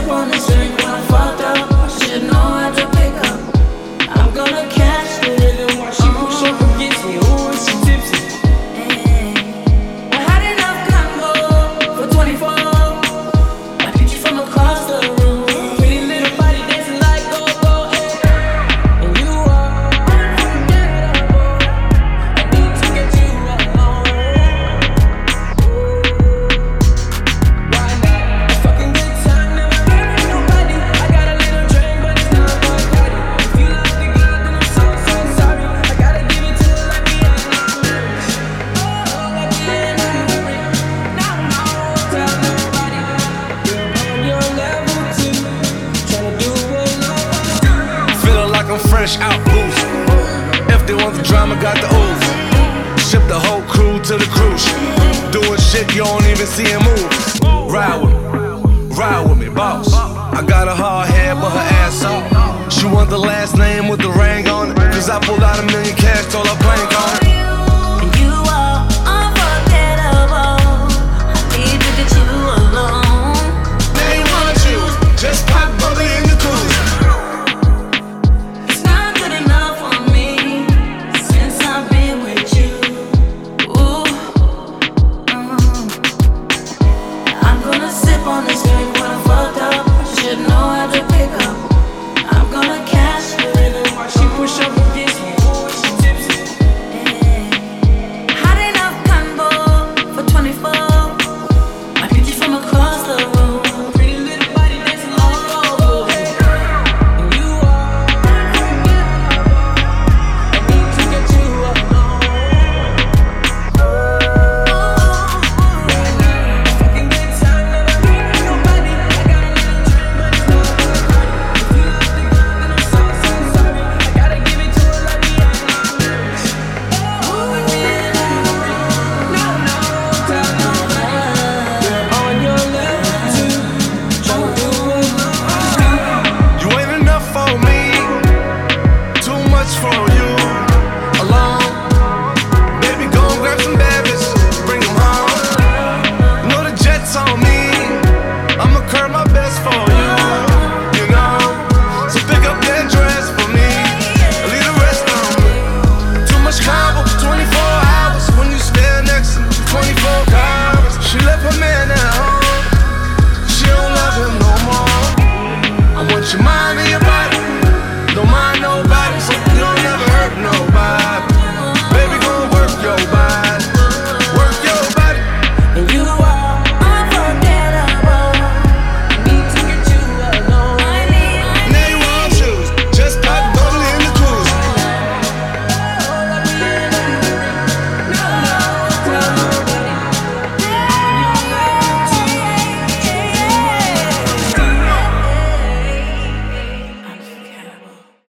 on this drink when I'm fucked up. I should know how to pick up. I'm gonna catch the rhythm while she push up against me. Ooh, she tipsy. I had enough combo for 24. I picked you from across the room. Pretty little body dancing like go-go. And you are unforgettable. I need to get you alone. Why not? A fucking good time, never hurting nobody. I got a little drink, but it's not my body. If you love the girl, then I'm so sorry. I gotta give it to her like we ain't no marriage. Oh, like we ain't no marriage. Now I won't tell nobody. You're on your level too. Tryna do what love. Feeling like I'm fresh out boost. If they want the drama, got the ooze. Ship the whole crew to the cruise. Doing shit you don't even see him move. Ride with me, boss. I got a hard head, but her ass off. She want the last name with the ring on it. Cause I pulled out $1 million cash, told her blank on it. And you are unforgettable. I need to get you alone. They ain't wanna choose, just pop bubbly in the cruise. It's not good enough for me since I've been with you. Ooh, I'm gonna sip on this drink when I'm fucked up. I should know how to pick up. I'm gonna catch the rhythm while she push up against me. Ooh, she tipsy. Had enough combo for 24. I picked you from across the room. Pretty little body dancing like go-go. And you are unforgettable. I need to get you alone. Right now, a fucking good time, never hurting nobody. I got a little drink, but it's not my body. If you love the girl, then I'm so sorry. I gotta give it to her like we ain't no marriage. Oh, like we ain't no marriage. No, I won't tell nobody. You're on your level too. Tryna do what love. You ain't enough for me, too much for you. Alone, baby, go and grab some babies, bring them home. You know the jet's on me, I'ma curb my best for you.